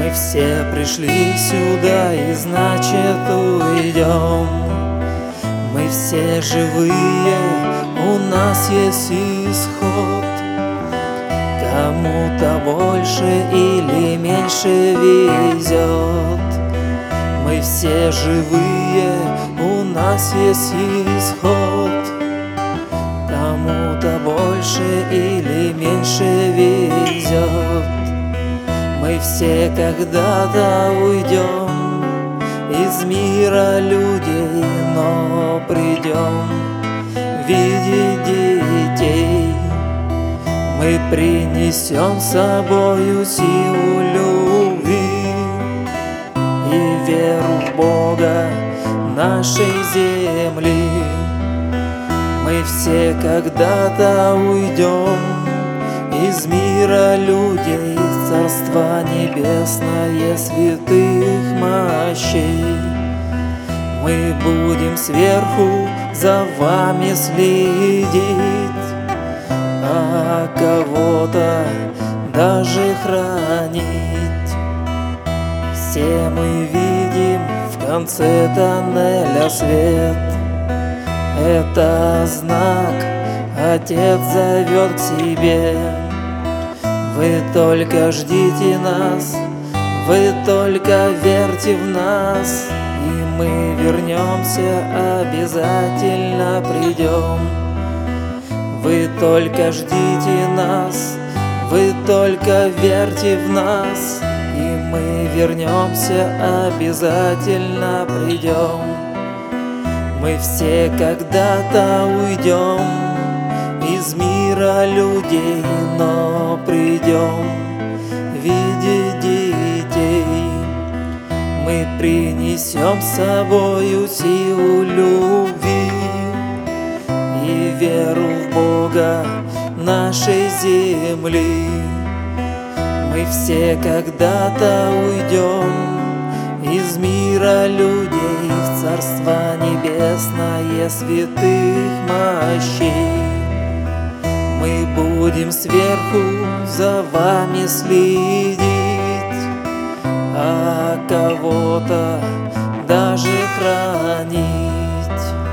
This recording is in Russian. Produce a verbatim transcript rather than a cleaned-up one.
Мы все пришли сюда и значит уйдем. Мы все живые, у нас есть исход. Кому-то больше или меньше везет. Мы все живые, у нас есть исход. Кому-то больше или меньше везет. Мы все когда-то уйдем из мира людей, но придем видеть детей. Мы принесем с собою силу любви и веру в Бога нашей земли. Мы все когда-то уйдем из мира людей, Царство небесное святых мощей. Мы будем сверху за вами следить, а кого-то даже хранить. Все мы видим в конце тоннеля свет. Это знак, Отец зовет к себе. Вы только ждите нас, вы только верьте в нас, и мы вернемся, обязательно придем. Вы только ждите нас, вы только верьте в нас, и мы вернемся, обязательно придем. Мы все когда-то уйдем из мира людей, но придем видеть детей. Мы принесем с собою силу любви и веру в Бога нашей земли. Мы все когда-то уйдем из мира людей в Царство небесное святых мощей. Мы будем сверху за вами следить, а кого-то даже хранить.